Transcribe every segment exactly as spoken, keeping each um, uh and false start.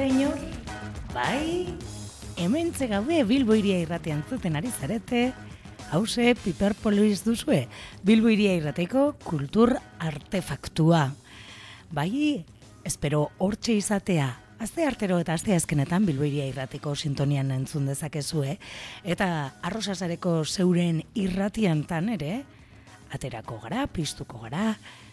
inor? Bai, hementxe gaude Bilbo Hiria Irratean zuten ari zarete. Hauze, Piperpolis duzue, Bilbo Hiria Irrateko kultur artefaktua. Bai, espero hortxe izatea. Aste artero eta aste azkenetan Bilbo Hiria Irrateko sintonian entzun dezakezue, eta Arrosasareko zeuren irratiantan ere, aterako gara, piztuko gara.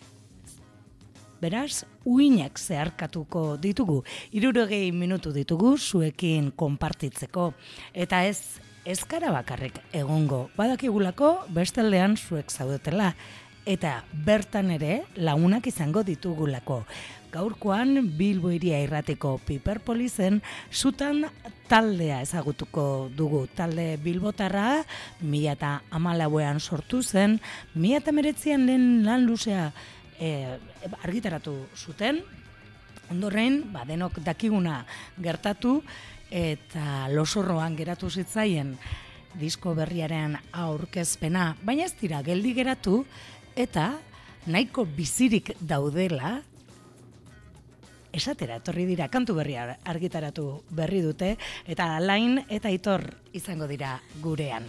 Beraz, uinak zeharkatuko ditugu, hirurogei minutu ditugu zuekin konpartitzeko, eta ez ez gara bakarrik egongo, badakigulako bestaldean zuek zaudetela, eta bertan ere lagunak izango ditugulako. Gaurkoan Bilbo Hiria Irrateko Piperpolisen zutan taldea ezagutuko dugu. Talde bilbotarra mila eta hamalauean sortu zen, mila eta hemeretzian lehen lan luzea e, argitaratu zuten, ondoren badenok dakiguna gertatu, eta losorroan geratu zitzaien disko berriaren aurkezpena, baina ez dira geldi geratu, eta nahiko bizirik daudela, esatera etorri dira, kantu berria argitaratu berri dute, eta Alain eta Aitor izango dira gurean.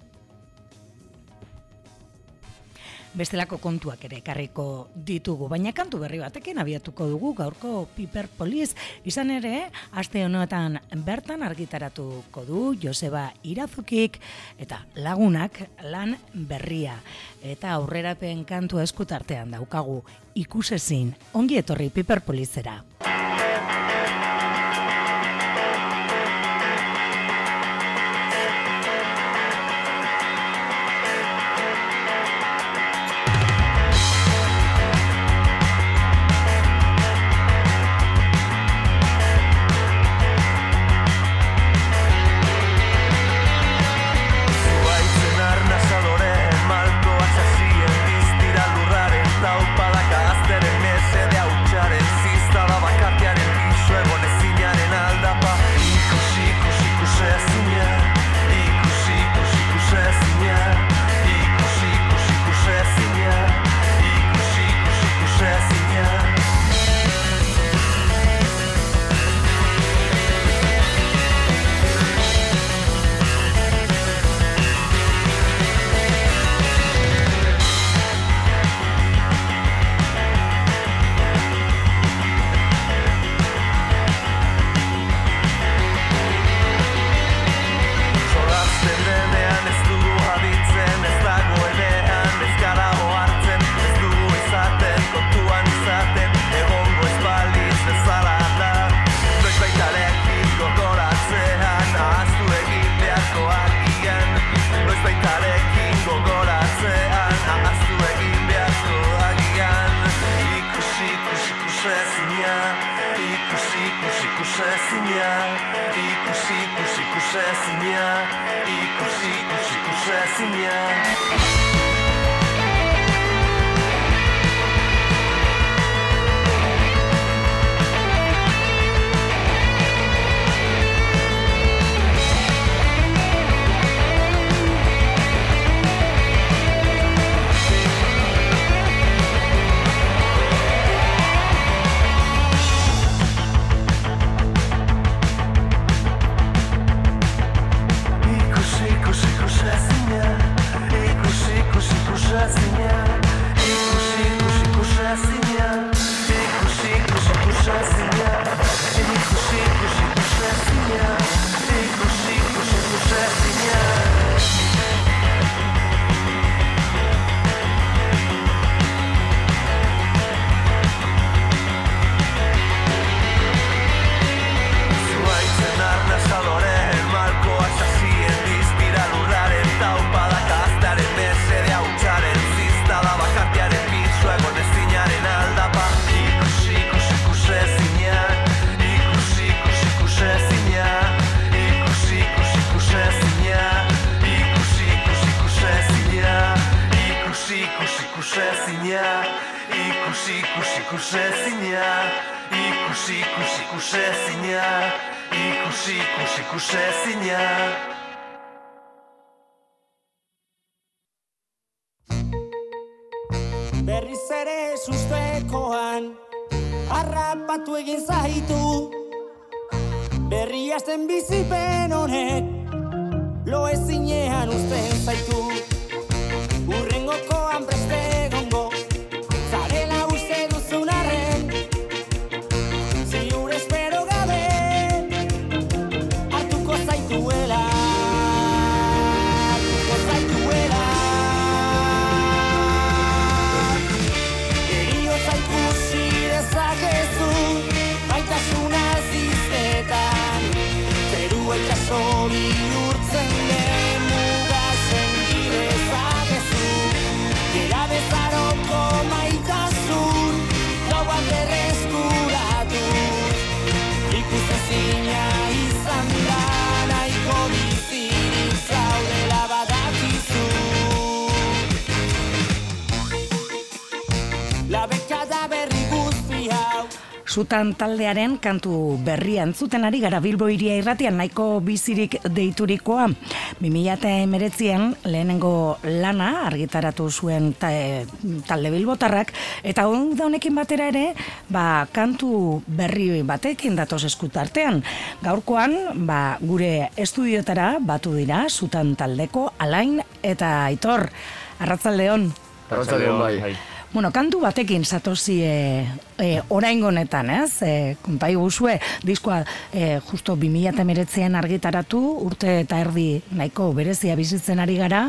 Bestelako kontuak ere ekarriko ditugu, baina kantu berri batekin abiatuko dugu gaurko Piperpolis, izan ere, aste honetan bertan argitaratuko du Joseba Irazukik eta lagunak lan berria. Eta aurrerapen kantua eskutartean daukagu ikusezin, ongi etorri Piperpolisera. Berriz ere sustekoan harrapatu egin zaitu, Iazten bizipen honek lo ezinean uzten zaitu. Urrengokoan preste egongo zarela uste duzun arren, ziur espero gabe hartuko zaituela, hartuko zaituela. Heriotza ikusi dezakezu maitasuna zizketan, zerua itxaso bihurtzen den muga senti dezakezu. Gera bezaroko maitasun gauak berreskuratuz, ikustezina izan da nahiko bizirik zaudela badakizu. La bekada berri guzti hau Sutan taldearen kantu berria entzuten ari gara Bilbo Hiria Irratian, nahiko bizirik deiturikoa. bi mila hemeretzian lehenengo lana argitaratu zuen ta, e, talde bilbotarrak, eta da honekin batera ere, ba, kantu berri batekin datoz eskutartean. Gaurkoan, ba, gure estudiotara batu dira Sutan taldeko Alain eta Aitor. Arratsaldeon. Arratsaldeon bai. Bueno, kantu batekin zatozi e, e, oraingo honetan, ez? E, konta iguzue, diskoa e, justo bi mila hemeretzian argitaratu, urte eta erdi nahiko berezia bizitzen ari gara,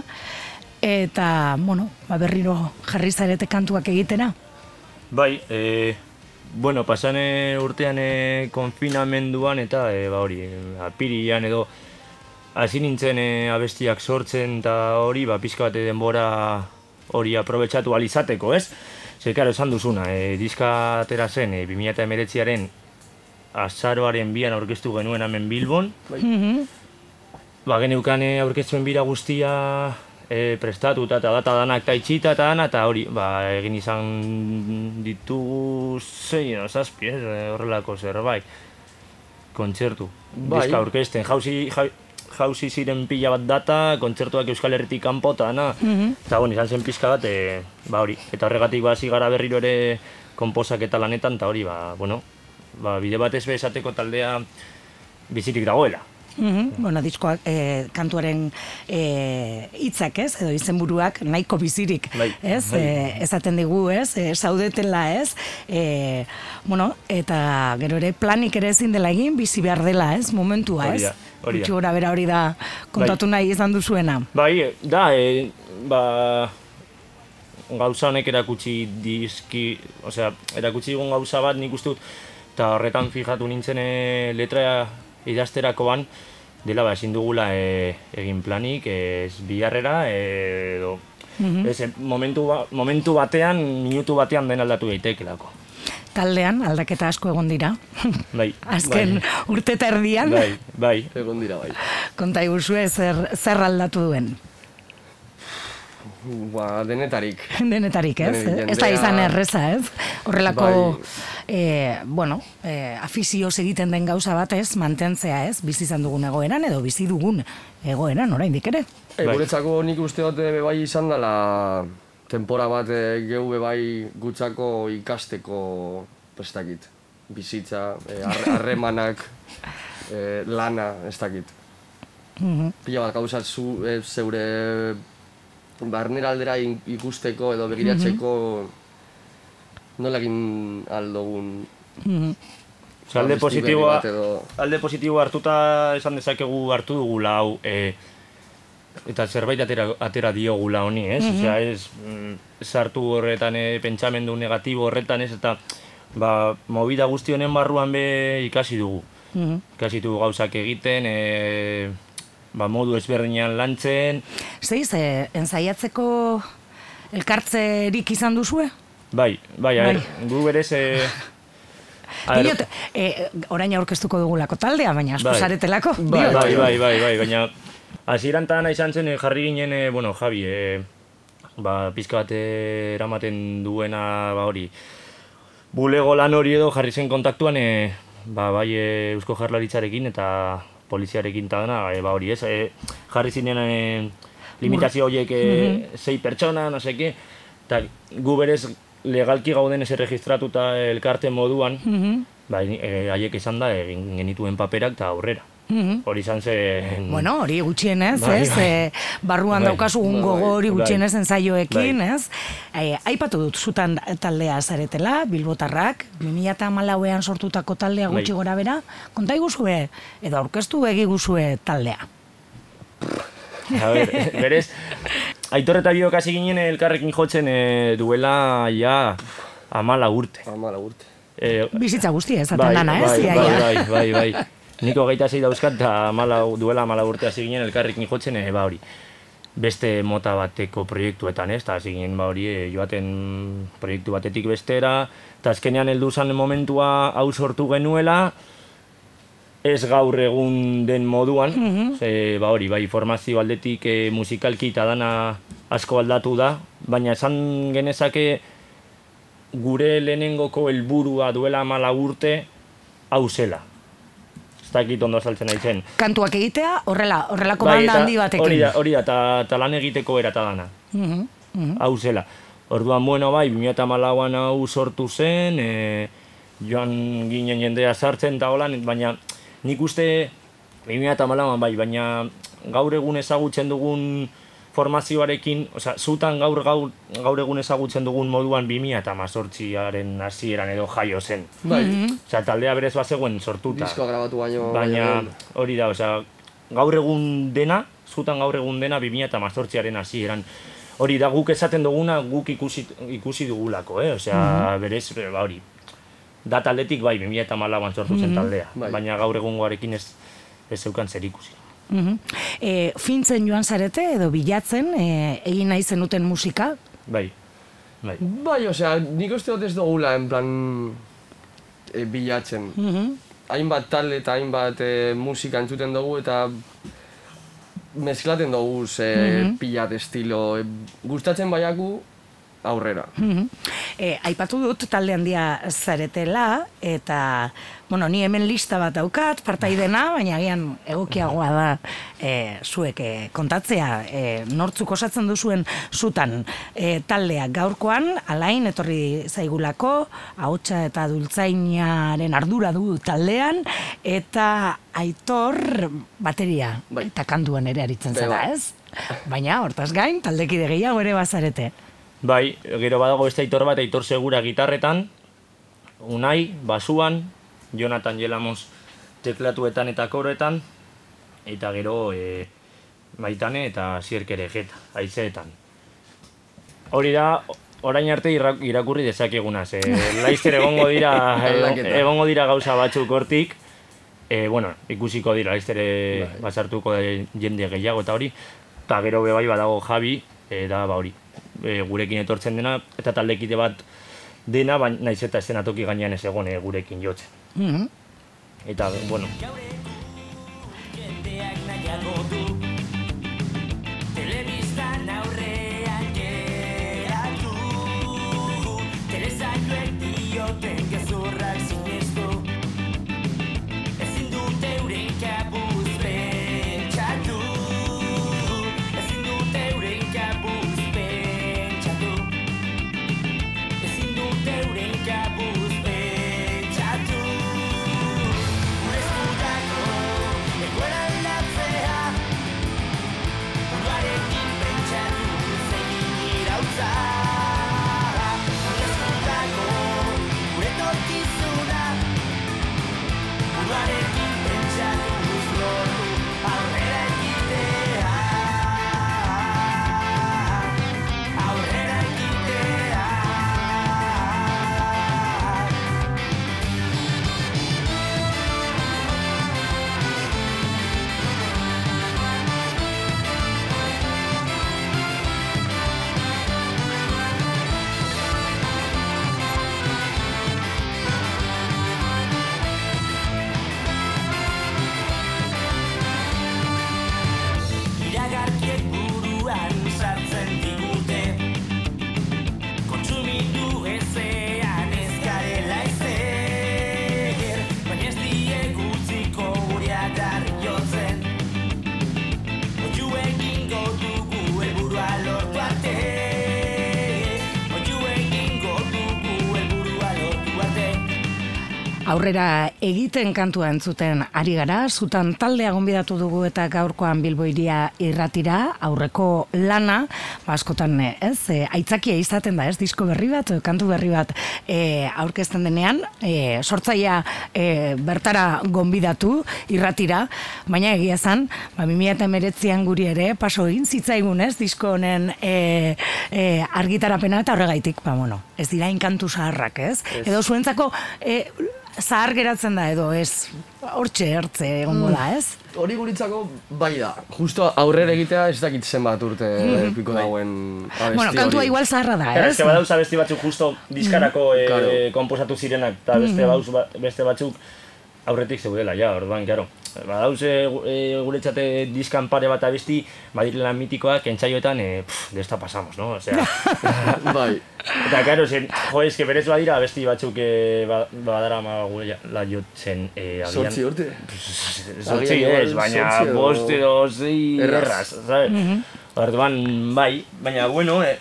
eta, bueno, ba, berriro jarri zarete kantuak egitera? Bai, e, bueno, pasane urtean e, konfinamenduan eta e, ba hori, apirian edo hasi nintzen e, abestiak sortzen eta hori, ba, pizka bate denbora hori aprobetxatu alizateko, ez? Zer, karo, esan duzuna, e, diska atera zen e, bi mila hemeretziaren azaroaren bian aurkeztu genuen hemen Bilbon. Bai. Mm-hmm. Ba, geneukan e, aurkeztuen bira guztia e, prestatuta eta data danak eta itxita eta dana, eta hori, ba, egin izan ditugu zei, no, zazpi, ez? Horrelako zerbait. Kontzertu. Bai. Diska aurkezten, jauzi, jauzi, jauzi ziren pila bat data, kontzertuak Euskal Herritik kanpo eta dana, eta bon, izan zen pizka bat, e, ba hori, eta horregatik ba hasi gara berriro ere konposak eta lanetan, eta hori, ba, bueno, ba, bide batez be esateko taldea bizirik dagoela. Mm-hmm. Bueno, diskoak, eh, kantuaren eh, hitzak, ez, edo izenburuak nahiko bizirik, bai, ez, bai. Eh, esaten digu, ez, eh, saudetela, ez, eh, bueno, eta gero ere planik ere ezin dela egin, bizi behar dela, ez, momentua, ez? Hori da. Gora bera hori da kontatu nahi izan duzuena. Bai, da, e, ba, gauza honek erakutsi dizki, osea, erakutsi digun gauza bat nik uste dut, eta horretan fijatu nintzen e, letra idazterakoan, dela ba, ezin dugula e, egin planik, ez biharrera, e, edo, mm-hmm. ez, momentu, ba, momentu batean, minutu batean den aldatu daitekelako. Taldean aldaketa asko egon dira. Bai. Azken bai. urte eta erdian. Bai, bai. Egon dira, bai. Konta iguzue zer, zer aldatu duen. Ba, denetarik. Denetarik, ez? Denetarik, jendea... Ez da izan erreza, ez? Horrelako, bai. eh, bueno, eh, afizioz egiten den gauza bat, ez? Mantentzea, ez? Bizi izan dugun egoeran edo bizi dugun egoeran, oraindik ere. E, guretzako nik uste dut bai izan dela tempora bat e, gehu bai gutzako ikasteko prestakit. Bizitza, harremanak, e, e, lana, ez dakit. Mm-hmm. Pila bat gauza zu, e, zeure barnera aldera ikusteko edo begiratzeko mm-hmm. nola egin aldogun. Mm-hmm. Osa, alde positiboa, alde positiboa hartuta esan dezakegu hartu dugula hau, e, eta zerbait atera, atera diogula honi, ez? Mm-hmm. Osea, ez sartu horretan, e, pentsamendu negatibo horretan, ez? Eta ba, movida guzti honen barruan be ikasi dugu. Mm-hmm. Ikasi dugu gauzak egiten, e, ba, modu ezberdinean lantzen. Zeiz, e, ensaiatzeko elkartzerik izan duzue? Bai, bai, a bai. Ber, gu berez... E, Diot, e, orain aurkeztuko dugulako taldea, baina asko zaretelako. Bai, bai, bai, bai, bai, baina hasieran tan izan zen jarri ginen, e, bueno, Javi, e, ba, pizka bat eramaten duena, ba hori, bulego lan hori edo jarri zen kontaktuan, e, ba, bai e, Eusko Jaurlaritzarekin eta poliziarekin eta dena, e, ba hori, ez, e, jarri zinen e, limitazio horiek e, mm-hmm. sei pertsona, no seke, eta gu berez legalki gauden ez erregistratuta elkarte moduan, mm-hmm. ba, e, haiek izan da egin genituen paperak eta aurrera. Hori izan zen... Bueno, hori gutxienez, Bai, ez? bai. E, barruan Bai. daukazu un Bai, gogo hori bai. gutxienez ensaioekin, Bai. ez? E, aipatu dut, zutan taldea zaretela, Bilbotarrak, bi mila hamalauean sortutako taldea gutxi Bai. gora bera, konta iguzue, edo aurkeztu egiguzue taldea. A ber, berez, Aitor eta biok hasi ginen elkarrekin jotzen e, duela ja amala urte. Amala urte. E, Bizitza guztia, ez bai, dana, ez? bai, Ia, bai, ia. bai, bai, bai. Niko geita zei dauzkat, eta amala, duela amala urte hasi ginen elkarrekin jotzen, e, ba hori, beste mota bateko proiektuetan, ez? Eta hasi ginen, ba hori, e, joaten proiektu batetik bestera, eta azkenean heldu zen momentua hau sortu genuela, ez gaur egun den moduan, ze, ba hori, bai, formazio aldetik e, musikalki eta dana asko aldatu da, baina esan genezake gure lehenengoko helburua duela amala urte hau zela. Ez dakit ondo azaltzen naizen. Kantuak egitea, horrela, horrelako Bai, banda eta handi batekin. Hori da, hori da, eta ta lan egiteko era eta dana. Mhm, mhm. Hau zela. Orduan, bueno, bai, bi mila hamalauan hau sortu zen, e, joan ginen jendea sartzen eta holan, baina nik uste bi mila hamalauan bai, baina gaur egun ezagutzen dugun formazioarekin, osea, zutan gaur, gaur, gaur egun ezagutzen dugun moduan bi mila hemezortziaren hasieran edo jaio zen. Bai, Osea, taldea berez bazegoen sortuta. diskoa grabatu baino... Baina baino- hori da, osea, gaur egun dena, zutan gaur egun dena bi mila hemezortziaren hasieran. Hori da, guk esaten duguna guk ikusi, ikusi dugulako, eh? Osea, berez, ba hori, da taldetik bai, bi mila hamalauan sortu zen taldea, Bai. baina gaur egungoarekin ez, ez zeukan zer ikusi. Mhm. E, fintzen joan zarete edo bilatzen e, egin nahi zenuten musika? Bai, bai. Bai, osea, nik uste dut ez dugula, en plan, e, bilatzen. Mhm. Hainbat talde eta hainbat e, musika entzuten dugu eta mezklaten dugu e, pilat estilo. E, gustatzen baiaku aurrera. Mhm. E, aipatu dut talde handia zaretela, eta, bueno, ni hemen lista bat daukat, partaidena, baina agian egokiagoa da e, zuek e, kontatzea, e, nortzuk osatzen duzuen zutan e, taldea gaurkoan, alain etorri zaigulako, ahotsa eta dultzainaren ardura du taldean, eta Aitor bateria Bai. eta kantuan ere aritzen Be, zara, bai. ez? Baina, hortaz gain, taldekide gehiago ere bazarete. Bai, gero badago beste Aitor bat, Aitor Segura gitarretan, Unai, basuan, Jonathan Jelamos teklatuetan eta koroetan, eta gero e, Maitane eta Sierkere jeta, haizeetan. Hori da, orain arte irra- irakurri dezakeguna, ze laizter egongo dira, Aldaketa. egongo dira gauza batzuk hortik, e, bueno, ikusiko dira, laizter Bai. basartuko jende gehiago eta hori, eta gero be bai badago Javi, e, da ba hori, e, gurekin etortzen dena, eta taldekide bat dena, baina naiz eta eszenatoki gainean ez egon e, gurekin jotzen. Mhm. Eta, bueno, Jendeak nahiago du telebistan aurrean geratu, telesailuek dioten gezurrak sinestu, ezin dute euren kabuz pentsatu, ezin dute euren kabuz pentsatu, ezin dute euren kabuz pentsatu. Gure eskutako egoera aldatzea aurrera egiten kantua entzuten ari gara, zutan taldea gonbidatu dugu eta gaurkoan Bilbo Hiria irratira, aurreko lana, ba, askotan ez, e, aitzakia izaten da, ez, disko berri bat, kantu berri bat e, aurkezten denean, e, sortzaia e, bertara gonbidatu irratira, baina egia zan, ba, bi mila hemeretzian guri ere, paso egin zitzaigun, ez, disko honen e, e, argitarapena eta horregaitik, ba, bueno, ez dira inkantu zaharrak, ez? Edo zuentzako e, zahar geratzen da edo ez, hortxe ertze egongo da, ez? Hori guretzako bai da. Justo aurrera egitea ez dakit zenbat urte piko dagoen abesti. Bueno, kantua hori. igual zaharra da, Ez ez? que badauz abesti batzuk justo diskarako eh, Claro. konposatu zirenak, eta beste, bauz, ba- beste batzuk aurretik zeudela, ja, orduan, claro. Badauz e, guretzate diskan pare bat abesti, badirela mitikoak, entzaioetan, e, pff, de esta pasamos, no? Osea, Bai. eta, claro, zen, jo, eske berez badira abesti batzuk e, ba, badara ma la jotzen, e, agian... Zortzi urte. Zortzi Agian ez, igual baina zortzi edo- bost edo zei Erraz. erraz, ¿sabes? Orduan, bai, baina, bueno, e,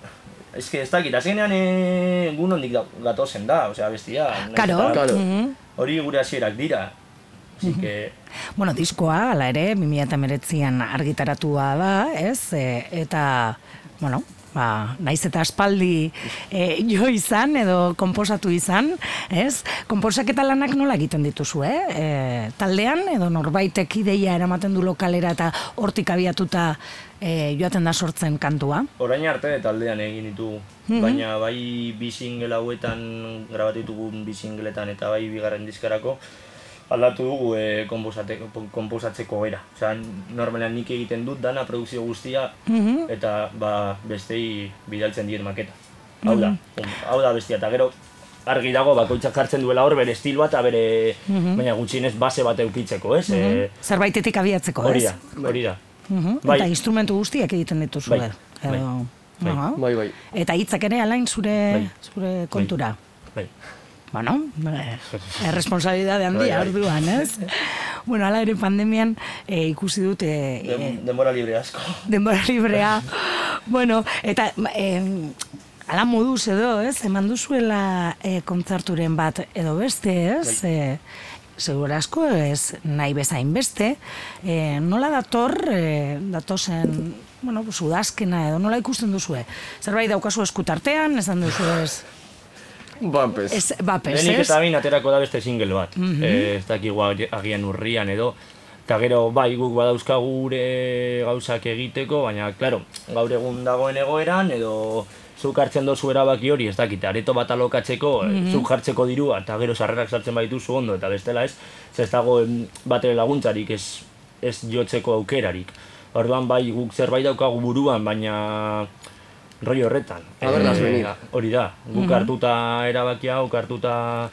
ez que ez dakit, azkenean e, gun hondik da- gatozen da, osea, bestia. nahiz Karo, eta Claro. mhm. Hori gure hasierak dira. Así que, Bueno, diskoa, ala ere, bi mila hemeretzian argitaratua da, ez? E, eta, bueno, ba, naiz eta aspaldi e, jo izan edo konposatu izan, ez? Konposaketa lanak nola egiten dituzu, eh? E, taldean edo norbaitek ideia eramaten du lokalera eta hortik abiatuta e, joaten da sortzen kantua. orain arte taldean egin ditugu. Baina bai bi single hauetan, grabatu ditugun bi singletan eta bai bigarren diskarako, aldatu dugu e, konposatzeko era. Osea, normalean nik egiten dut dana produkzio guztia eta ba, bestei bidaltzen diet maketa. Hau da, hau da bestia, eta gero argi dago bakoitzak jartzen duela hor bere estilo bat, eta bere, baina gutxienez base bat eukitzeko, ez? E, Zerbaitetik abiatzeko, hori ez? da, hori da. Mhm. Bai. Eta instrumentu guztiak egiten dituzu, Bai, eh? bai, Edo- bai. Aha. Bai, bai. Eta hitzak ere alain zure, Bai. zure kontura. Bai. Bueno, eh, erresponsabilidade handia Bai, bai. orduan, ez? Bueno, ala ere pandemian eh, ikusi dut eh, eh, Den, denbora libre asko. denbora librea. Bueno, eta eh, ala moduz edo, ez? Eman duzuela eh, kontzerturen bat edo beste, ez? Eh, segura asko ez nahi bezain beste. Eh, nola dator, eh, datozen, bueno, udazkena edo nola ikusten duzue? Zerbait daukazu eskutartean, esan duzu ez? Bapes. Ez, bapes, Lehenik ez? eta bain aterako da beste single bat. Eh, ez dakigu agian urrian edo. Eta gero, bai, guk badauzkagu gure gauzak egiteko, baina, klaro, gaur egun dagoen egoeran, edo zuk hartzen dozu erabaki hori, ez dakit, areto bat alokatzeko, zuk jartzeko dirua, eta gero sarrerak sartzen baituzu ondo, eta bestela ez, ez dago em, batere laguntzarik, ez, ez jotzeko aukerarik. Orduan, bai, guk zerbait daukagu buruan, baina rollo horretan. A ver, las Eh, venir. Hori da, guk hartuta erabakia, guk hartuta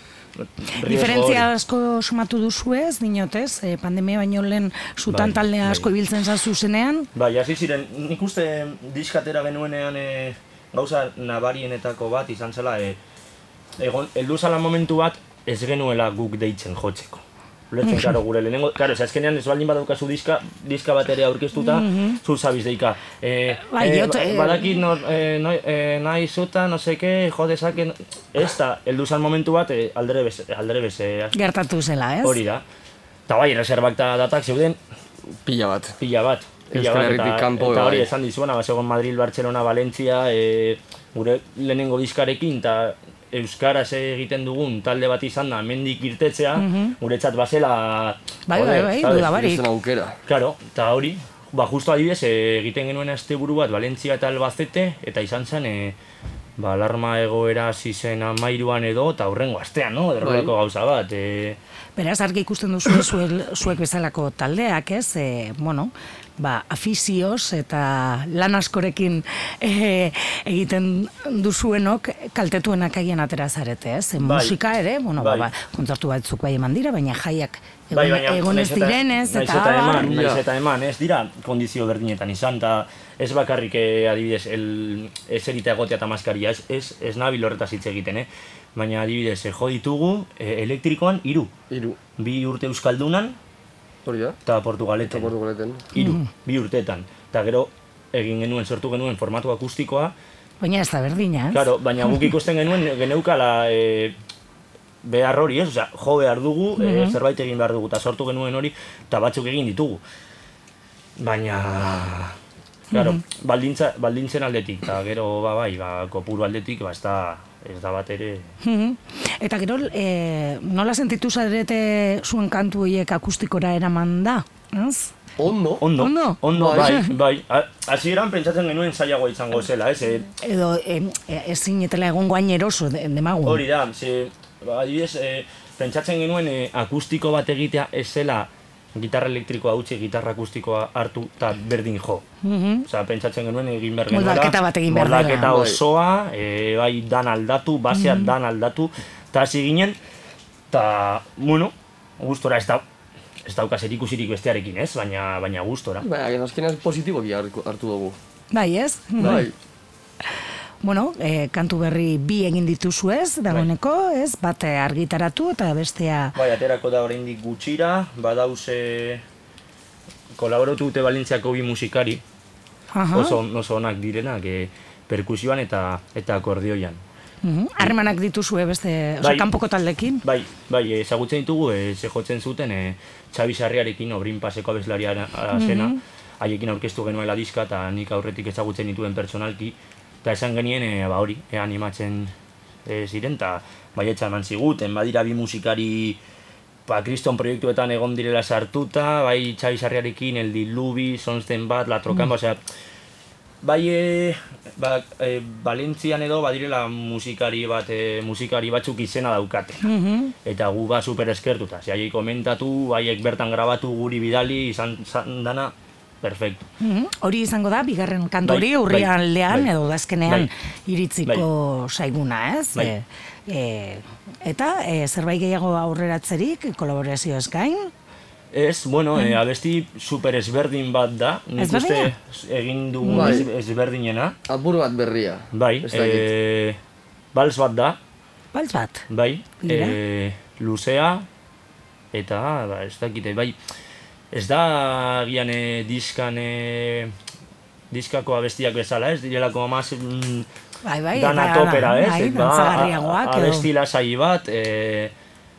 riesgo Diferentzia hori. asko sumatu duzu ez, dinotez, eh, pandemia baino lehen zutan Bai, taldea asko bai. ibiltzen zazu zenean. Bai, hasi ziren, nik uste diskatera genuenean e, gauza nabarienetako bat izan zela, e, egon, heldu zala momentu bat ez genuela guk deitzen jotzeko. Ulertzen, karo, gure lehenengo, karo, ez azkenean ez baldin badaukazu diska, diska bat ere aurkeztuta, zu zabiz deika. E, Bai, e, jot- ba- eh, badakit no, e, no, e, nahi zuta, no seke, jo dezaken, ez da, heldu zan momentu bat, e, aldere bez, aldere bez, e, Gertatu zela, ez? hori da. Eta bai, reservak eta datak zeuden, Pila bat. pila bat. Pila Euskal bat, Herritik eta, kanpo eta hori bai. esan dizuena, ba, segon Madrid, Barcelona, Valencia, e, gure lehenengo diskarekin, eta euskaraz egiten dugun talde bat izan da, mendik irtetzea, guretzat basela... Bai, joder, bai, bai, ¿sabes? duda barik. Zen aukera. Claro, eta hori, ba, justo adibidez, e, egiten genuen asteburu bat, Valentzia eta Albacete, eta izan zen, e, ba, alarma egoera hasi zen amairuan edo, eta hurrengo astean, no? Derrolako Bai. gauza bat, e, Beraz, argi ikusten duzu zuek, zuek bezalako taldeak, ez? E, bueno, ba, afizioz eta lan askorekin e, egiten duzuenok kaltetuenak agian atera zarete, ez? E, Bai. musika ere, bueno, Bai. ba, ba, kontzertu batzuk bai eman dira, baina jaiak egon, Bai, baina egon ez naiz eta- direnez, naiz eta eta abar. eman, naiz Ja. eta eman, ez dira kondizio berdinetan izan, eta ez bakarrik eh, adibidez el, eserita egotea eta maskaria, ez, ez, ez nabil horretaz hitz egiten, eh? Baina adibidez, eh, jo ditugu eh, elektrikoan hiru, Hiru. bi urte euskaldunan Hori da? eta portugaleten, Eta portugaleten. hiru, bi urteetan, eta gero egin genuen, sortu genuen formatu akustikoa, Baina ez da berdina, ez? claro, baina guk ikusten genuen geneukala e, behar hori, ez? Osea, jo behar dugu, e, zerbait egin behar dugu, eta sortu genuen hori, eta batzuk egin ditugu. Baina... Claro, baldintza, baldintzen aldetik, eta gero, ba, bai, ba, kopuru aldetik, ba, ez da, ez da bat ere... Eta gero, e, nola sentitu zarete zuen kantu horiek akustikora eraman da, ez? Ondo. Ondo, Ondo? ondo, Bai. bai, bai. Hasieran pentsatzen genuen zailagoa izango zela, ez? E, Edo e, e, ezin etela egon guain eroso de, demagun. hori da, ze, ba, adibidez, e, pentsatzen genuen e, akustiko bat egitea ez zela gitarra elektrikoa utzi, gitarra akustikoa hartu eta berdin jo. Osea, pentsatzen genuen egin behar genuela. Moldaketa bat egin behar Moldaketa dela. osoa, e, bai dan aldatu, basea dan aldatu, eta hasi ginen, eta, bueno, gustora ez da, ez dauka zerikusirik bestearekin, ez? Baina, baina gustora. Baina, azkenean positiboki hartu hartu dugu. Bai, ez? Bai. Bueno, e, kantu berri bi egin dituzu ez, dagoeneko, ez? Bat eh, argitaratu eta bestea... Bai, aterako da oraindik gutxira, badauze kolaboratu dute Valentziako bi musikari, Aha. oso, oso onak direnak, e, perkusioan eta eta akordioian. Mhm. Harremanak dituzue beste, osea, Bai. kanpoko taldekin? Bai, bai, ezagutzen ditugu, e, ze jotzen zuten e, Xabi Sarriarekin, Obrin Paseko abeslaria zena, haiekin aurkeztu genuela diska, eta nik aurretik ezagutzen dituen pertsonalki, eta esan genien, e, ba hori, e, animatzen e, ziren, eta baietza eman ziguten, badira bi musikari, ba, Kriston proiektuetan egon direla sartuta, bai Xabi Sarriarekin, El Diluvi, Sonsten bat, La Trocan, mm. osea, bai, e, ba, e, Valentzian edo badirela musikari bat, e, musikari batzuk izena daukate. Eta gu ba super eskertuta, ze haiek komentatu, haiek bertan grabatu guri bidali, izan, izan dana, perfecto. Mhm. Hori izango da, bigarren kantu Bai, hori bai, urrialdean bai. edo dazkenean Bai. iritziko saiguna, ez? Bai. E, e, eta e, zerbait gehiago aurreratzerik, kolaborazio eskain? Ez, bueno, e, abesti super ezberdin bat da, nik uste Ezberdina? egin dugu Bai. ez, ezberdinena. Apur bat berria. Bai, Ez dakit. e, bals bat da, Baltz bat? bai, Begira. e, luzea, eta, ba, ez dakite, bai, ez da gian e, diskan, e, diskako abestiak bezala, ez direlako amaz, mm, Bai, bai, dana eta- topera, ez? bai, Ba, dantzagarriagoak a- edo. abesti lasai bat, e,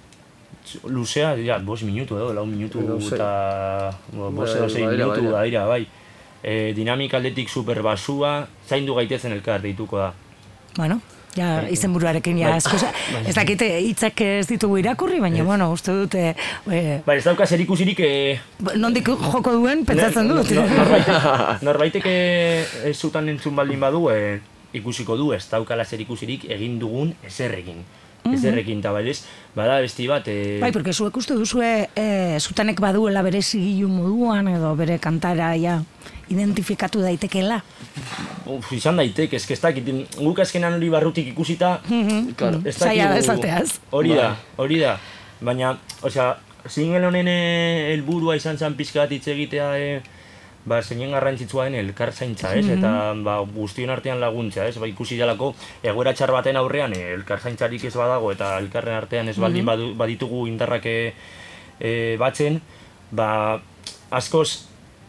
luzea, dira, bost minutu edo, lau minutu No sé. eta bo, bost Bai, edo sei badira, minutu, badira. badira, bai. E, dinamika aldetik super basua, zaindu gaitezen elkar deituko da. Bueno, ja, izenburuarekin ja Bai. asko, ez dakite hitzak ez ditugu irakurri, baina, bueno, uste dute, e, Bai, ez dauka zerikusirik, e, nondik joko duen, pentsatzen dut. No- no- Norbaitek, norbaitek ez zutan entzun baldin badu, e, ikusiko du, ez daukala zerikusirik egin dugun ezerrekin. Ezerrekin, eta bai ez, bada besti bat, e, Bai, porque zuek uste duzue e, zutanek baduela bere zigilu moduan edo bere kantara ja identifikatu daitekela. uf, izan daitek, ez ez dakit, guk azkenan hori barrutik ikusita, Claro. ez Zaila da dakigu- esatea, ez? Hori Bai. da, hori da. Baina, osea, single honen eh, helburua izan zen pizka bat hitz egitea, e, ba, zeinen garrantzitsua den elkar zaintza, ez? Eta ba, guztion artean laguntza, ez? Ba, ikusi dalako, egoera txar baten aurrean, e, elkar zaintzarik ez badago, eta elkarren artean ez baldin badu, baditugu indarrak e, e, batzen, ba, askoz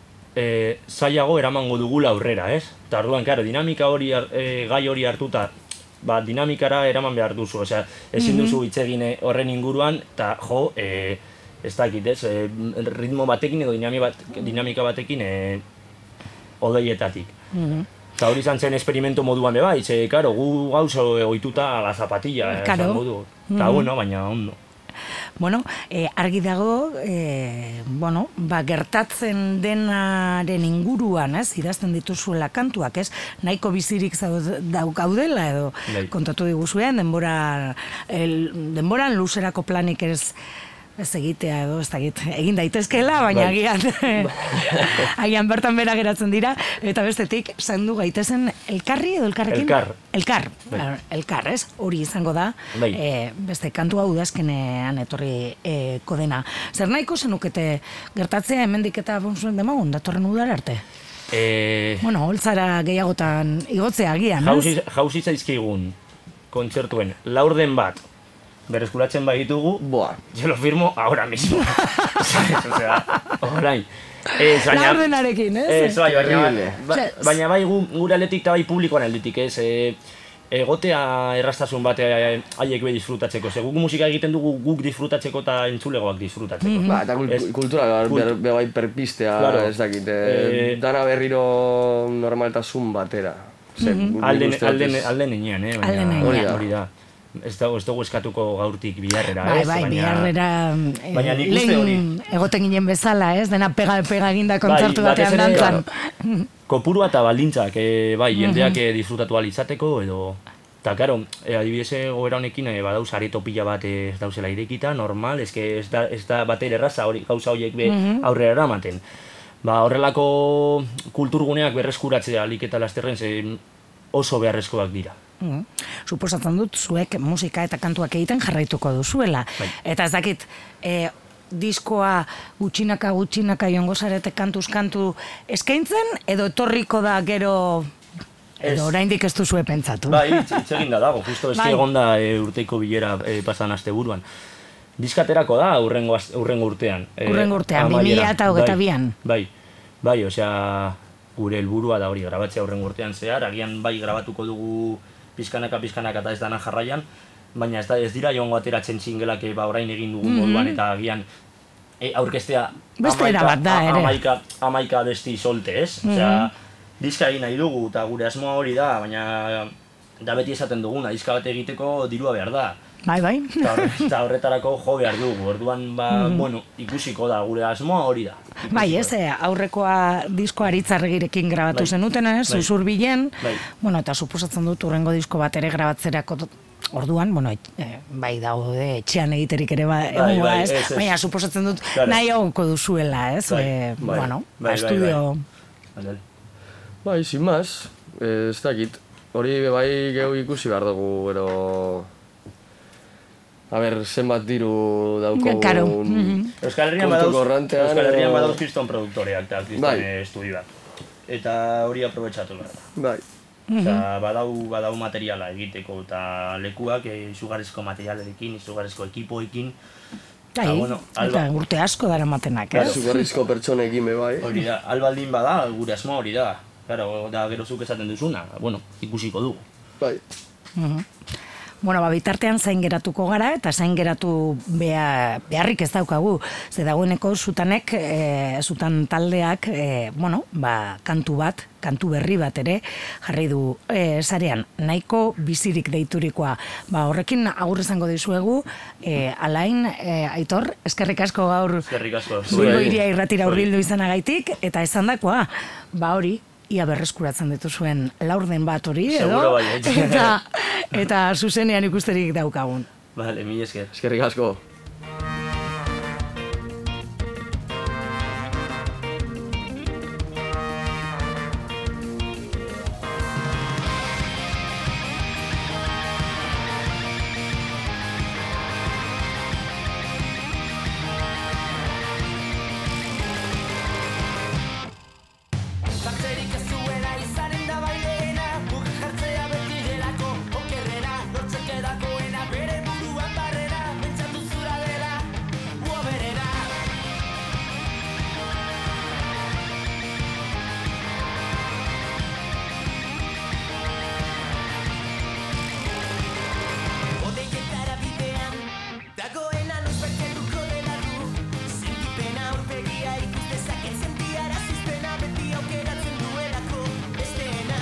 e, zailago eramango dugula aurrera, ez? Eta orduan, claro, dinamika hori, har- e, gai hori hartuta, ba, dinamikara eraman behar duzu, osea, ezin duzu hitz egin eh, horren inguruan, eta jo, e, ez dakit, ez, e, ritmo batekin edo dinami bat, dinamika batekin e, odeietatik. Eta hori izan zen esperimento moduan be bai, ze, karo, gu gauzo ohituta a la zapatilla, Claro. esango du. Eta bueno, baina ondo. Bueno, e, argi dago, e, bueno, ba, gertatzen denaren inguruan, ez, idazten dituzuela kantuak, ez, nahiko bizirik zau- daukaudela edo Bai. kontatu diguzuen, denbora, el, denboran luzerako planik ez, ez egitea edo, ez dakit, egin daitezkeela, baina Bai. agian, agian bertan bera geratzen dira, eta bestetik, zaindu gaitezen elkarri edo elkarrekin? Elkar. Elkar, Bai. elkar, ez? Hori izango da, Bai. e, beste kantua udazkenean etorri e, kodena. Zer nahiko zenukete gertatzea hemendik eta bonzuen demagun, datorren udara arte? E, Bueno, holtzara gehiagotan igotzea agian, ez? jauzi, jauzi zaizkigun kontzertuen laurden bat bereskuratzen baditugu, Boa. yo lo firmo ahora mismo. ¿Sabes? O sea, orain. Ez, baina... Laurdenarekin, ez? Ez, bai, baina, Terrible. ba, Osea, baina bai gu, gure aldetik eta bai publikoan aldetik, ez? E, egotea erraztasun bat eh, haiek be disfrutatzeko. Ze guk musika egiten dugu guk disfrutatzeko eta entzulegoak disfrutatzeko. Mm-hmm. Ba, eta kul Ez- kultura Kult- ber, be bai perpistea, Claro. ez dakit, eh, Eh, dana berriro normaltasun batera. Ze, nik Alden, uste dut alden, ez- alden enean, eh? Alden Baina, heinean. hori da. Ez dago, ez dago eskatuko gaurtik biharrera, Bai, ez? bai, Baina- biharrera eh, baina nik uste lehen egoten ginen bezala, ez? Dena pega-pega eginda kontzertu Bai, batean batez ere, dantzan. Kopurua eta baldintzak, eh, bai, jendeak eh, disfrutatu ahal izateko, edo... Eta, karo, eh, adibidez egoera honekin eh, badauz areto pila bat eh, ez dauzela irekita, normal, ez, que ez da, ez da batere erraza hori, gauza horiek be aurrera eramaten. Ba, horrelako kulturguneak berreskuratzea alik eta lasterren ze oso beharrezkoak dira. Mm. Suposatzen dut, zuek musika eta kantuak egiten jarraituko duzuela. Bai. Eta ez dakit, e, diskoa gutxinaka gutxinaka joango zarete kantuz kantu eskaintzen, edo etorriko da gero, Ez. edo oraindik ez duzue pentsatu. Bai, hitz hitz eginda dago, justo eski Bai. egonda e, urteiko bilera e, pasan asteburuan. Diskaterako da urrengo, az- urrengo urtean. e, Hurrengo urtean, amaieran. bi mila hogeita Bai, bian. Bai, bai, osea, gure helburua da hori, grabatzea urrengo urtean zehar, agian bai grabatuko dugu pizkanaka pizkanaka eta ez dana jarraian, baina ez da ez dira joango ateratzen singelak e, ba orain egin dugun moduan eta agian e, aurkeztea Beste era bat da, a- ere. Amaika, amaika besti solte, ez? Osea, diska egin nahi dugu eta gure asmoa hori da, baina da beti esaten duguna, diska bat egiteko dirua behar da. Bai, bai. Eta horre- eta horretarako jo behar dugu, orduan, ba, bueno, ikusiko da, gure asmoa hori da. Bai, ez, eh, aurrekoa disko Aritzarregirekin grabatu Bai. zenuten, ez, Bai. Zuzurbilen, Bai. bueno, eta suposatzen dut urrengo disko bat ere grabatzerako dut- orduan, bueno, et- eh, bai daude etxean egiterik ere ba, egongo da, bai, ez, ez, ez. baina suposatzen dut Claro. nahi egongo duzuela, ez, Bai, eh, bai, bueno, bai, ba, bai, estudio... Vale. Bai, sin más, eh, ez dakit. Hori be bai geu ikusi behar dugu, ero... A ber, zenbat diru daukogun... Karo, mhm. Euskal Herrian Kontu badauz, korrontean, Euskal Herrian edo- badauz kriston produktoreak eta kriston Bai. eh, estudioak. Eta hori aprobetxatu behar da. Bai. Osea, badau, badau materiala egiteko eta lekuak eh, izugarrizko materialarekin, izugarrizko ekipoekin. Bai, Ah, bueno, eta alba- urte asko daramatenak, ez? Zugarrizko pertsonekin be bai. Hori da, albaldin bada, gure asmoa hori da. Claro, da gero zuk esaten duzuna, bueno, ikusiko dugu. Bai. Mhm. Bueno, ba, bitartean zain geratuko gara, eta zain geratu bea, beharrik ez daukagu. Ze dagoeneko zutanek, e, zutan taldeak, e, bueno, ba, kantu bat, kantu berri bat ere, jarri du e, sarean, nahiko bizirik deiturikoa. Ba, horrekin agur esango dizuegu, e, Alain, e, Aitor, eskerrik asko gaur Eskerrik asko. Bilbo Zuei. iria irratira Zuei. hurbildu izanagaitik, eta esandakoa, ba hori, ia berreskuratzen dituzuen laurden bat hori, edo? Seguro baietz. eta, eta zuzenean ikusterik daukagun. Vale, mila esker. Eskerrik asko. Jartzerik ez zuena izanen da baileena, guk jartzea beti delako okerrena, lortzek edakoena bere buruan barrena, pentsatu zura dela, ua berera. Odeietara bidean, dagoena noizbait kenduko dela du, sentipena aurpegia ikus dezaket sentiara zuzpena beti aukeratzen duelako besteena.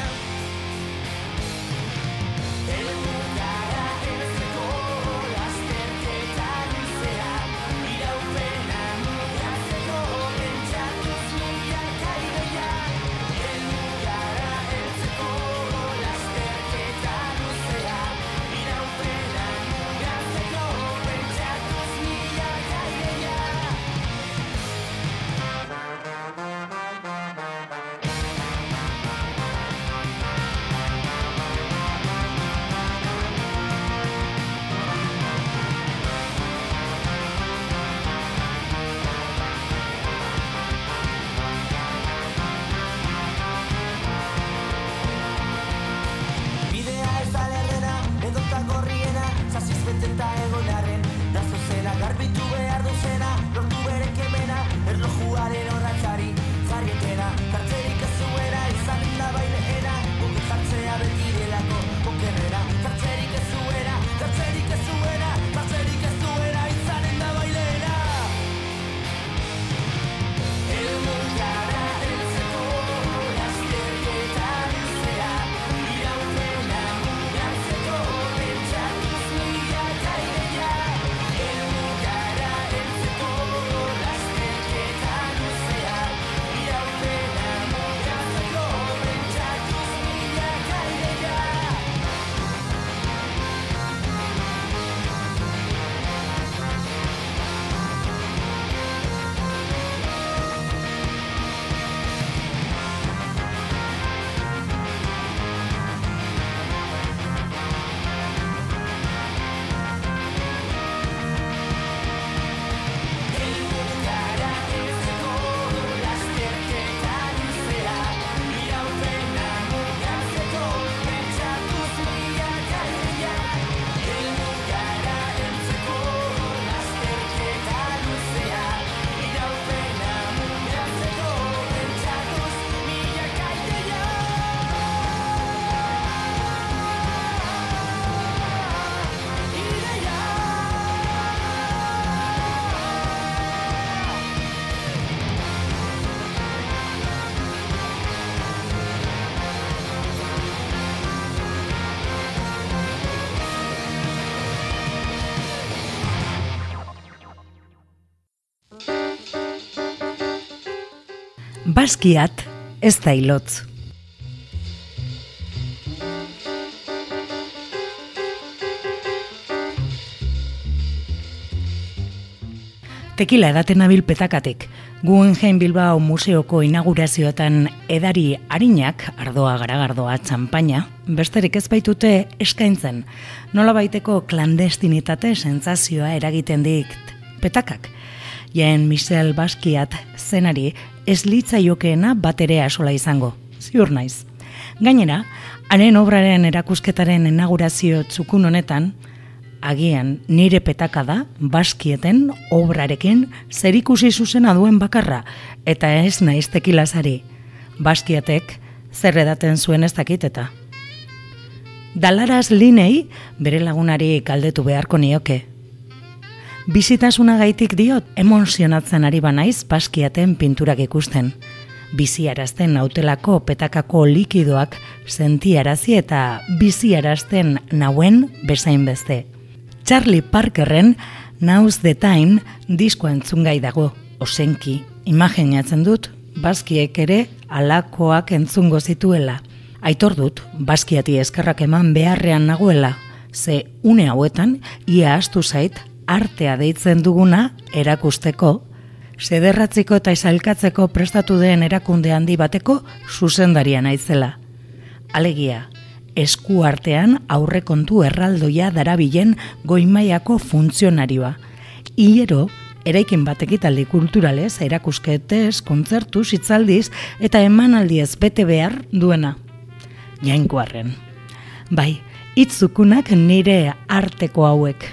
Elmugara heltzeko lasterketa luzea, iraupena mugatzeko pentsatuz milaka ideia. Elmugara heltzeko lasterketa luzea, iraupena mugatzeko pentsatuz milaka ideia. Bidea ez da lerrena, edota gorriena, sasiz beteta egon arren, da zuzena, garbitu behar duzena, lortu bere kemena, erlojuaren horratzari, zarrietena, kartzerik ez zuena, izan da baileena, guk jartzea beti delako, okerrera. Baskiat ez da ilotz. Tekila edaten nabil petakatik. Guggenheim Bilbao museoko inaugurazioetan edari harinak, ardoa garagardoa txampaina, besterik ez baitute eskaintzen. Nolabaiteko klandestinitate sentsazioa eragiten dik petakak. Jaen Michel Basquiat zenari ez litzaiokeena bat ere asola izango, ziur naiz. Gainera, haren obraren erakusketaren inaugurazio txukun honetan, agian nire petaka da Basquiaten obrarekin zerikusi zuzena duen bakarra, eta ez naiz tekilazari. Basquiatek zer edaten zuen ez dakit eta. Dalaras Linei bere lagunari galdetu beharko nioke. Bizitasunagaitik diot, emozionatzen ari banaiz Basquiaten pinturak ikusten. Biziarazten nautelako petakako likidoak sentiarazi eta biziarazten nauen bezain beste. Charlie Parkerren Now's the Time diskoa entzungai dago, osenki, imaginatzen dut, Basquiek ere alakoak entzungo zituela. Aitor dut, Basquiati eskerrak eman beharrean nagoela, ze une hauetan ia astu zait artea deitzen duguna erakusteko, sederratziko eta izalkatzeko prestatu den erakunde handi bateko zuzendaria naizela. Alegia, esku artean aurrekontu erraldoia darabilen goimaiako funtzionarioa. Hilero, eraikin bat ekitaldi kulturalez, erakusketez, kontzertuz, hitzaldiz eta emanaldiez bete behar duena. Jainkoarren. Bai, hitzukunak nire arteko hauek.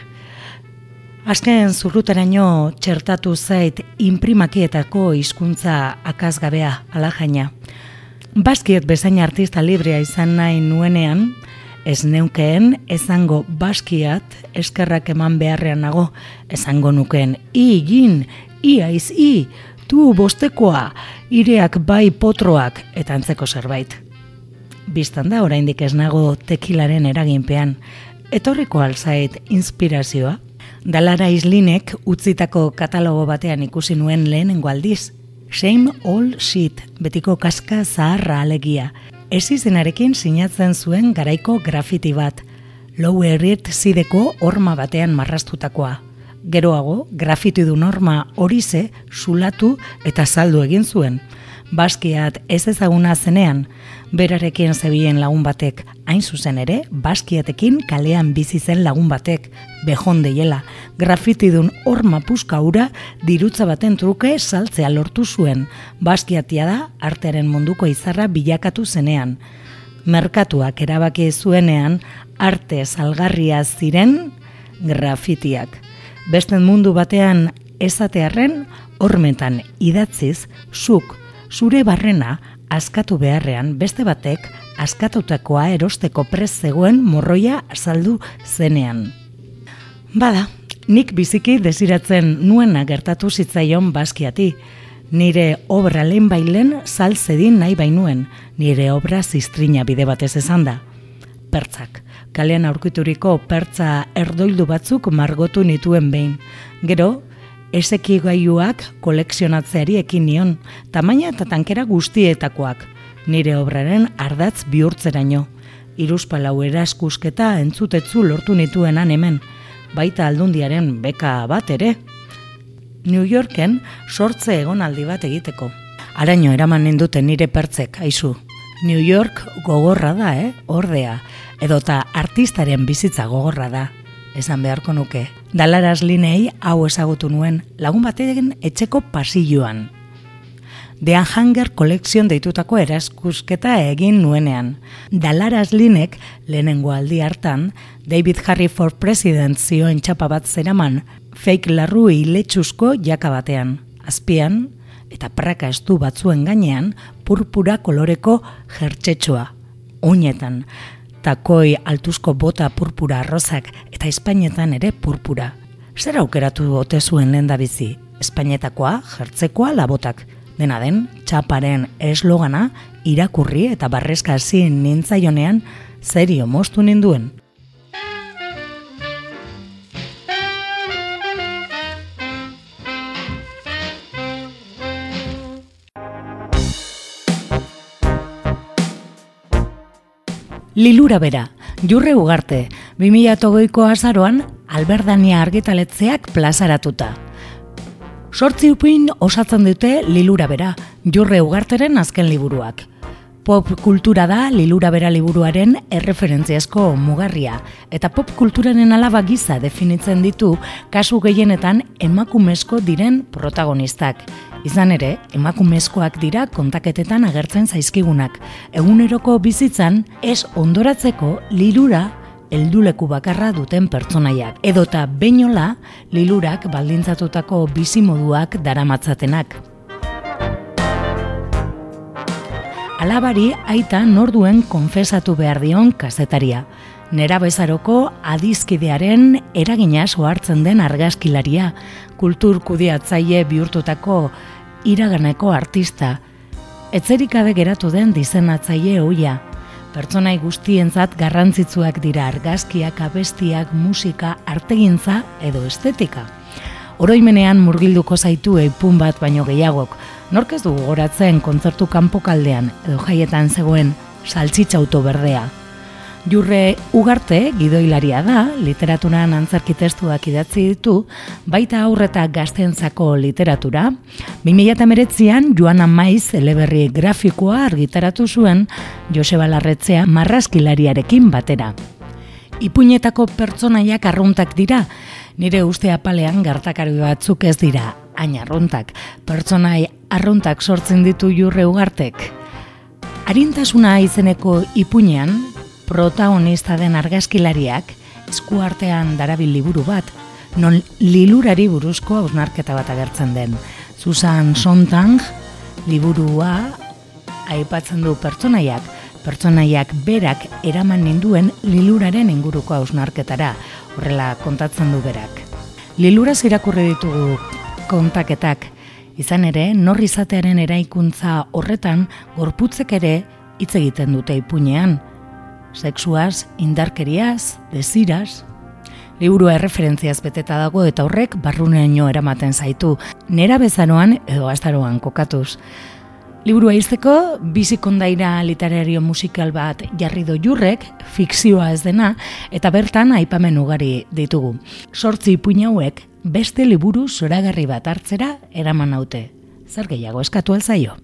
Azken zurrutaraino txertatu zait inprimakietako hizkuntza akazgabea alajaina. Basquiat bezain artista librea izan nahi nuenean, ez neukeen esango Basquiat eskerrak eman beharrean nago, esango nukeen i gin, i aiz i, tu bostekoa, ireak bai potroak eta antzeko zerbait. Bistan da oraindik ez nago tekilaren eraginpean, etorriko alzait inspirazioa. Dalara Islinek utzitako katalogo batean ikusi nuen lehenengo aldiz. Shame all shit, betiko kaska zaharra alegia. Ez izenarekin sinatzen zuen garaiko grafiti bat. Lower Earth Sideko horma batean marrastutakoa. Geroago, grafiti du norma horize sulatu eta saldu egin zuen. Basquiat ez ezaguna zenean, berarekin zebilen lagun batek, hain zuzen ere, Basquiatekin kalean bizi zen lagun batek, bejon deiela, grafitidun horma puska ura dirutza baten truke saltzea lortu zuen, Basquiatia da artearen munduko izarra bilakatu zenean. Merkatuak erabaki zuenean, arte salgarria ziren grafitiak. Besten mundu batean ezatearren, hormetan idatziz, zuk, zure barrena askatu beharrean beste batek askatutakoa erosteko prest zegoen morroia azaldu zenean. Bada, nik biziki desiratzen nuena gertatu zitzaion Basquiati. Nire obra lehen bailen saltzedin nahi bainuen, nire obra ziztrina bide batez esan da. Pertzak, kalean aurkituriko pertza erdoildu batzuk margotu nituen behin. Gero, esekigailuak kolekzionatzeari ekin nion, tamaina eta tankera guztietakoak, nire obraren ardatz bihurtzeraino. Hiruzpalau eraskusketa entzutetzu lortu nituenan hemen, baita aldundiaren beka bat ere. New Yorken sortze egonaldi bat egiteko. Araño eraman ninduten nire pertzek, aizu. New York gogorra da, eh? Ordea, edota artistaren bizitza gogorra da. Esan beharko nuke. Dalaras Linei hau ezagutu nuen, lagun baten etxeko pasilloan. The Unhunger Collection deitutako eraskusketa egin nuenean. Dalaras Linek lehenengo aldi hartan, David Harry for President zioen txapa bat zeraman, fake larru iletxuzko jaka batean. Azpian, eta praka estu batzuen gainean, purpura koloreko jertxetxoa. Oinetan, takoi altuzko bota purpura arrozak eta Espainetan ere purpura. Zer aukeratu ote zuen lehendabizi? Espainetakoa, jertzekoa, labotak. Dena den, txaparen eslogana irakurri eta barrezka hasi nintzaionean zerio moztu ninduen. Lilura bera, Jurre Ugarte, bi mila hogeiko azaroan Alberdania argitaletzeak plazaratuta. Sortzi ipuin osatzen dute Lilura bera, Jurre Ugarteren azken liburuak. Pop kultura da Lilura bera liburuaren erreferentziazko mugarria, eta pop kulturaren alaba giza definitzen ditu kasu gehienetan emakumezko diren protagonistak. Izan ere, emakumezkoak dira kontaketetan agertzen zaizkigunak. Eguneroko bizitzan ez ondoratzeko lilura helduleku bakarra duten pertsonaiak. Edota beinola lilurak baldintzatutako bizimoduak daramatzatenak. Alabari aita norduen konfesatu behar dion kazetaria. Nerabezaroko adizkidearen eraginaz ohartzen den argazkilaria, kultur kudeatzaile bihurtutako iraganeko artista, etzerikabe geratu den dizenatzaile ohia. Pertsonai guztientzat garrantzitsuak dira argazkiak, abestiak, musika, artegintza edo estetika. Oroimenean murgilduko zaitu eipun bat baino gehiagok, nork ez du gogoratzen kontzertu kanpokaldean edo jaietan zegoen saltxitxa auto berdea. Jurre Ugarte gidoilaria da, literaturan antzerki testuak idatzi ditu, baita aurreta gazteentzako literatura. bi mila hemeretzian Joana Maiz eleberri grafikoa argitaratu zuen Joseba Larretzea marrazkilariarekin batera. Ipuinetako pertsonaiak arruntak dira, nire uste apalean gertakari batzuk ez dira, hain arruntak. Pertsonai arruntak sortzen ditu Jurre Ugartek. Arintasuna izeneko ipuinean, protagonista den argazkilariak eskuartean darabil liburu bat, non lilurari buruzko hausnarketa bat agertzen den. Susan Sontag liburua aipatzen du pertsonaiak, pertsonaiak berak eraman ninduen liluraren inguruko hausnarketara, horrela kontatzen du berak. Liluraz irakurri ditugu kontaketak, izan ere, norri izatearen eraikuntza horretan gorputzek ere hitz egiten dute ipuinean. Sexuaz, indarkeriaz, desiraz. Liburua erreferentziaz beteta dago eta horrek barruneaino eramaten zaitu, nera bezaroan edo astaroan kokatuz. Liburua izteko, bizikondaira literario musikal bat jarri do Jurrek, fikzioa ez dena, eta bertan aipamen ugari ditugu. Sortzi ipuin hauek beste liburu zoragarri bat hartzera eraman naute. Zer gehiago eskatu alzaio?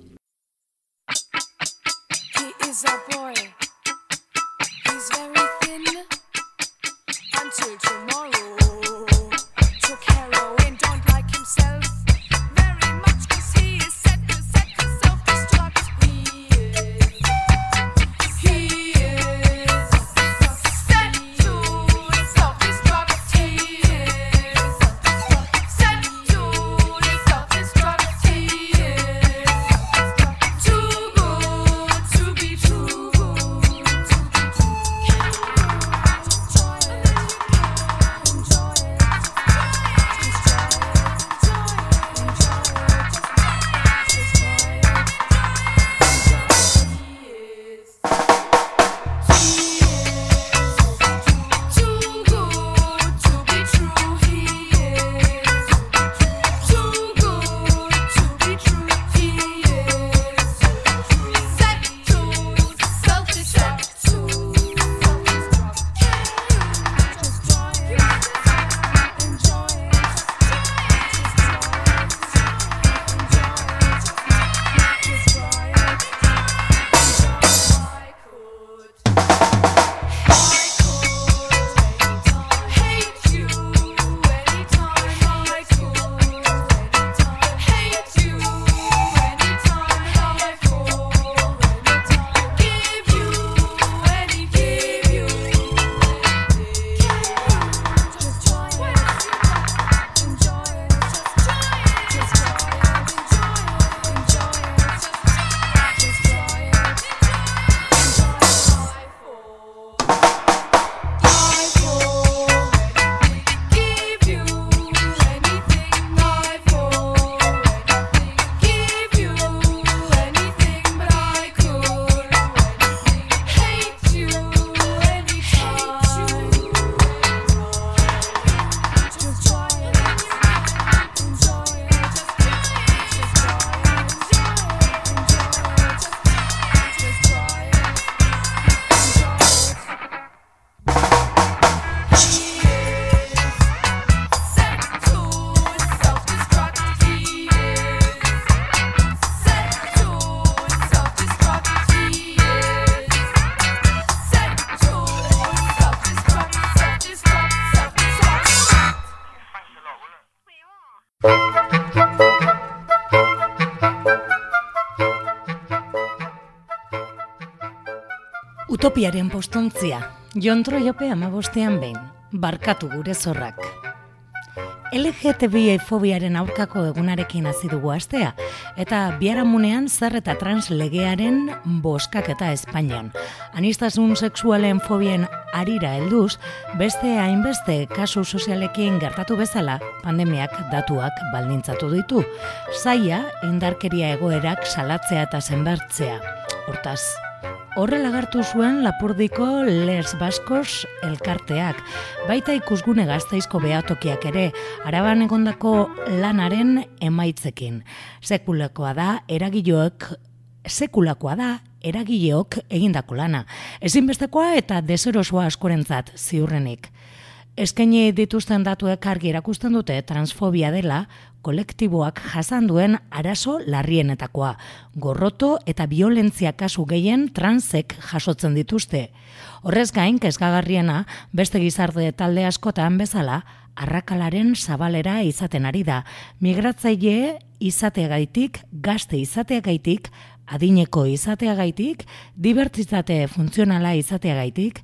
Utopiaren postontzia, Jon Troiope amabostean behin, barkatu gure zorrak. L G T B I fobiaren aurkako egunarekin hasi dugu astea, eta biharamunean zer eta trans legearen boskaketa Espainian. Anistasun sexualen fobien arira helduz, beste hainbeste kasu sozialekin gertatu bezala, pandemiak datuak baldintzatu ditu. Zaila, indarkeria egoerak salatzea eta zenbertzea. Hortaz, horrela agertu zuen Lapurdiko Les Baskos elkarteak, baita ikusgune Gasteizko behatokiak ere, Araban egondako lanaren emaitzekin. Sekulakoa da eragileok, sekulakoa da eragileok egindako lana. Ezinbestekoa eta deserosoa askorentzat ziurrenik. Eskaini dituzten datuek argi erakusten dute transfobia dela kolektiboak jasan duen arazo larrienetakoa. Gorroto eta violentzia kasu gehien transek jasotzen dituzte. Horrez gain, kezkagarriena, beste gizarte talde askotan bezala, arrakalaren zabalera izaten ari da. Migratzaile izateagaitik, gazte izateagaitik, adineko izateagaitik, dibertsitate funtzionala izateagaitik.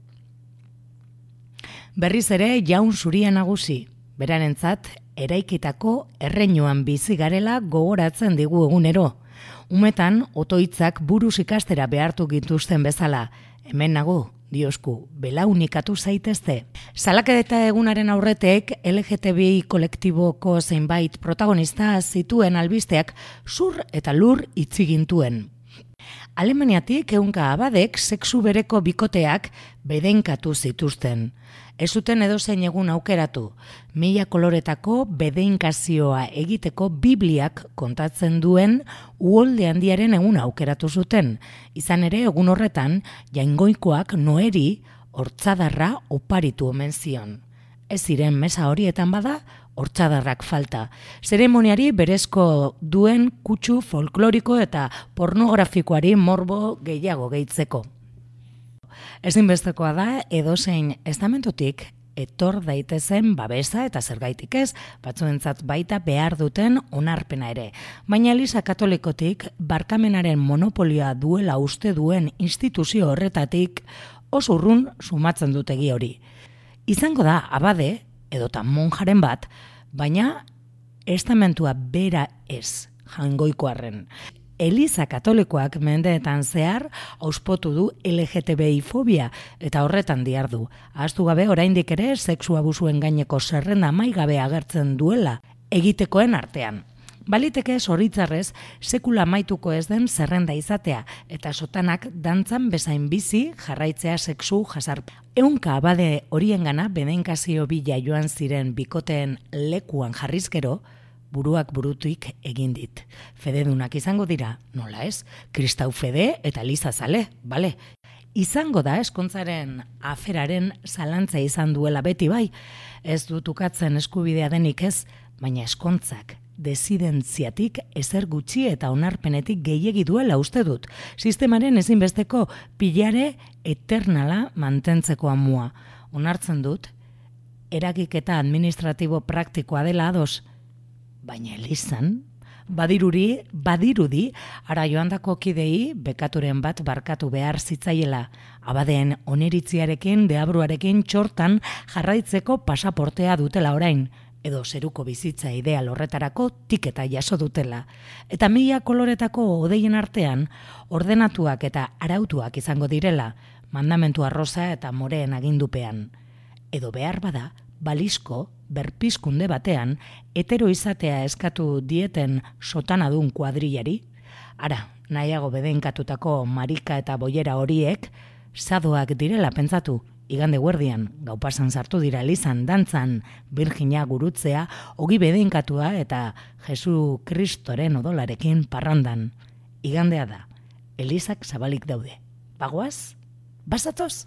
Berriz ere jaun zuria nagusi, berarentzat eraikitako erreinuan bizi garela gogoratzen digu egunero. Umetan, otoitzak buruz ikastera behartu gintuzten bezala. Hemen nago, diosku, belaunikatu zaitezte. Salaketa egunaren aurretek L G T B I kolektiboko zeinbait protagonista zituen albisteak zur eta lur itzigintuen. Alemaniatik ehunka abadek sexu bereko bikoteak bedenkatu zituzten. Ez zuten edozein egun aukeratu. Mila koloretako bedeinkazioa egiteko Bibliak kontatzen duen uholde handiaren egun aukeratu zuten. Izan ere, egun horretan, jaingoikoak Noeri hortzadarra oparitu omen zion. Ez ziren mesa horietan bada, hortzadarrak falta. Zeremoniari berezko duen kutsu folkloriko eta pornografikoari morbo gehiago gehitzeko. Ezinbestekoa da edozein estamentutik etor daitezen babesa eta zergaitik ez, batzuentzat baita behar duten onarpena ere. Baina Eliza Katolikotik barkamenaren monopolioa duela uste duen instituzio horretatik oso urrun sumatzen dutegi hori. Izango da abade edota monjaren bat, baina estamentua bera ez, jaingoikoarren. Eliza Katolikoak mendeetan zehar auspotu du L G T B I fobia eta horretan diardu. Ahaztu gabe oraindik ere sexu abusuen gaineko zerrenda maigabe agertzen duela egitekoen artean. Baliteke zoritzarrez sekula amaituko ez den zerrenda izatea eta sotanak dantzan bezain bizi jarraitzea sexu jasarpe. Ehunka abade horiengana bedeinkazio bila joan ziren bikoteen lekuan jarrizkero, buruak burutik egin dit. Fededunak izango dira, nola ez? Kristau fede eta Eliza zale, bale? Izango da eskontzaren aferaren zalantza izan duela beti bai, ez dut ukatzen eskubidea denik ez, baina eskontzak desidentziatik ezer gutxi eta onarpenetik gehiegi duela uste dut. Sistemaren ezinbesteko pilare eternala mantentzeko amua. Onartzen dut, eragiketa administratibo praktikoa dela ados, baina Elizan, badiruri, badirudi, ara joandako kidei bekaturen bat barkatu behar zitzaiela, abadeen oneritziarekin, deabruarekin txortan jarraitzeko pasaportea dutela orain, edo zeruko bizitza ideal horretarako tiketa jaso dutela. Eta mila koloretako odeien artean, ordenatuak eta arautuak izango direla, mandamentu arroza eta moreen agindupean. Edo behar bada, balizko, berpizkunde batean, hetero izatea eskatu dieten sotanadun kuadrilari, ara, nahiago bedeinkatutako marika eta boiera horiek, sadoak direla pentsatu, igande guerdian, gaupasan sartu dira Elizan dantzan, Virgina gurutzea, ogi bedenkatua eta Jesu Kristoren odolarekin parrandan. Igandea da, Elizak zabalik daude. Bagoaz? Basatoz?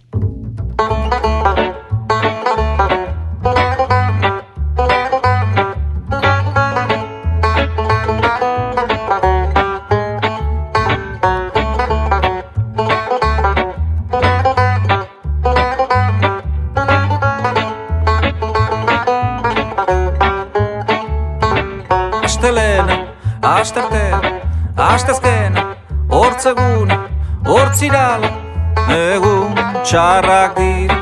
Astelena, astarte, astezkena, hortzegun, hortzirala, egun txarrak dira.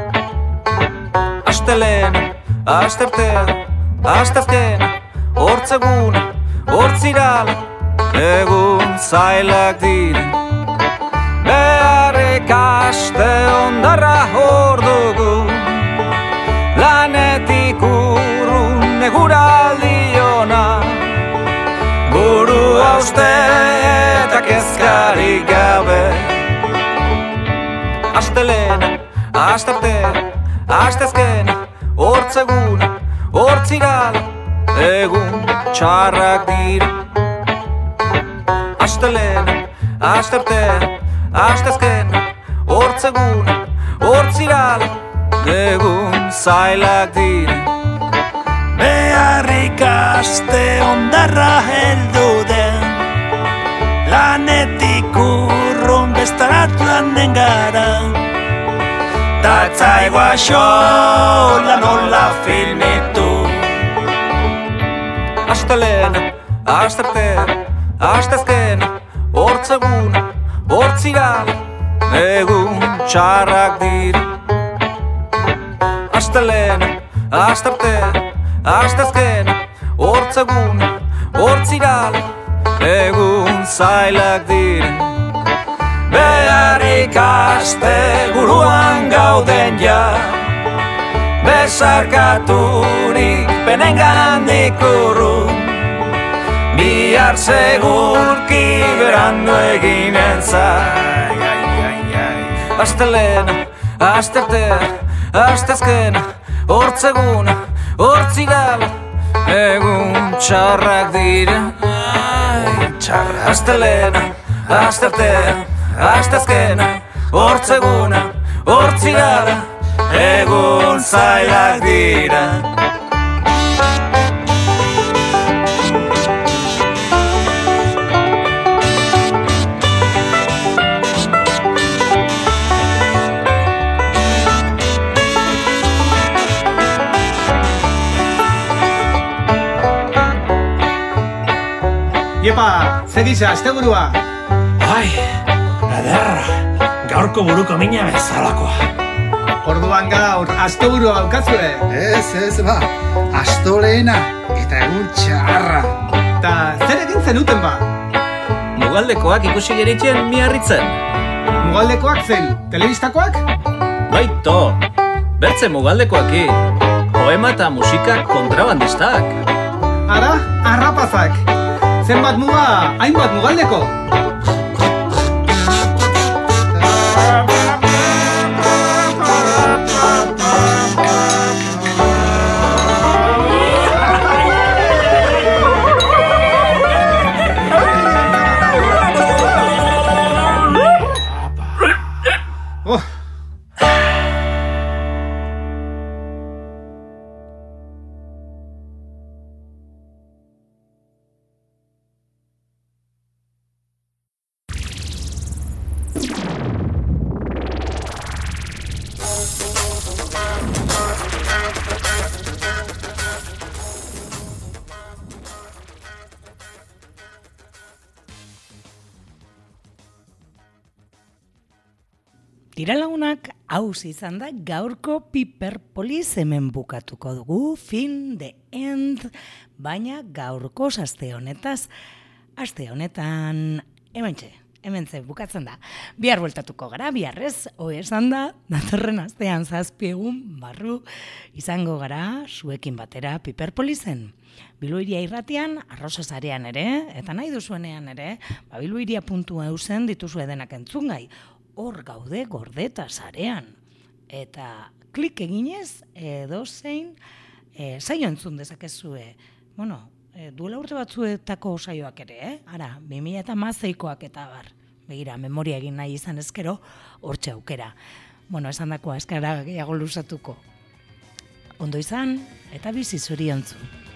Astelen, astertea, astazken, hortzegun, hortziral, egun zailak dira. Beharrik aste ondarra hor dugu, lanetik urrun eguraldi ona. Buru hauste eta kezkarik gabe. Astelen, astarte, astezken, hortzegun, hortziral, egun txarrak dira. Astelen, astarte, astezken, hortzegun, hortziral, egun zailak dira. Beharrik aste ondarra heldu den, lanetik urrun bestarat lanen gara. Tatzaigoa xola nola filmitu. Astelen, astarte, astezken, hortzegun, hortziral, egun txarrak dira. Astelen, astarte, astezken, hortzegun, hortziral, egun zailak dira. Beharrik aste buruan gauden ja, besarkaturik penengandik urrun. Bihar segurki berandu eginen zai. Astelen, astarte, astezken, hortzegun, hortziral, egun txarrak dira. Astelen, astarte, astezken, hortzegun, hortziral, egun zailak dira. Iepa, zegisa, asteburua. Ai, ederra, gaurko buruko mina bezalakoa. Orduan gaur, asteburua daukazue. Ez, ez, ba, astolena eta egun txarra. Ta zer egin zenuten ba? Mugaldekoak ikusi geritzen miarritzen. Mugaldekoak zen, telebistakoak? Baito, bertze mugaldekoaki, poema eta musika kontrabandistak. Ara, arrapazak. Zenbat muga, hainbat mugaldeko. Tiralagunak hauz izan da gaurko Piperpolis hemen bukatuko dugu, fin, the end, baina gaurko aste honetaz, aste honetan, hementxe, hementxe bukatzen da. Bihar bueltatuko gara, biharrez, hoe esan da, datorren astean zazpi egun barru izango gara zuekin batera Piperpolisen. Biluiria irratian, arrosa sarean ere, eta nahi duzuenean ere, ba, biluiria puntu eusen dituzue denak entzungai. Hor gaude gordeta sarean. Eta klik eginez, edo zein, e, saio entzun dezakezue. Bueno, e, duela urte batzuetako saioak ere, eh? Ara, bi mila hamaseikoak eta bar. Begira, memoria egin nahi izan ezkero, hortxe aukera. Bueno, esan dakoa, eskara gehiago luzatuko. Ondo izan, eta bizi zoriontsu.